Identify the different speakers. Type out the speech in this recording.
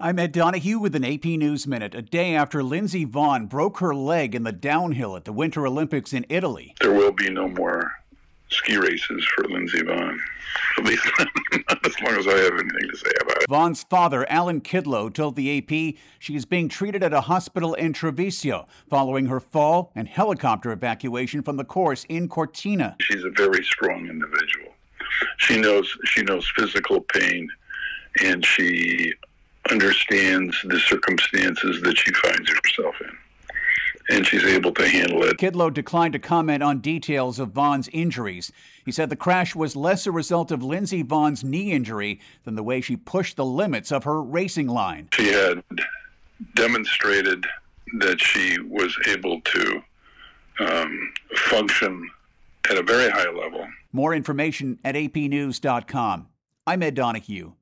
Speaker 1: I'm Ed Donahue with an AP News Minute. A day after Lindsey Vonn broke her leg in the downhill at the Winter Olympics in Italy.
Speaker 2: There will be no more ski races for Lindsey Vonn, at least not as long as I have anything to say about it.
Speaker 1: Vonn's father, Alan Kidlow, told the AP she is being treated at a hospital in Treviso following her fall and helicopter evacuation from the course in Cortina.
Speaker 2: She's a very strong individual. She knows physical pain, and she understands the circumstances that she finds herself in, and she's able to handle it.
Speaker 1: Kidlow declined to comment on details of Vonn's injuries. He said the crash was less a result of Lindsey Vonn's knee injury than the way she pushed the limits of her racing line.
Speaker 2: She had demonstrated that she was able to function at a very high level.
Speaker 1: More information at apnews.com. I'm Ed Donahue.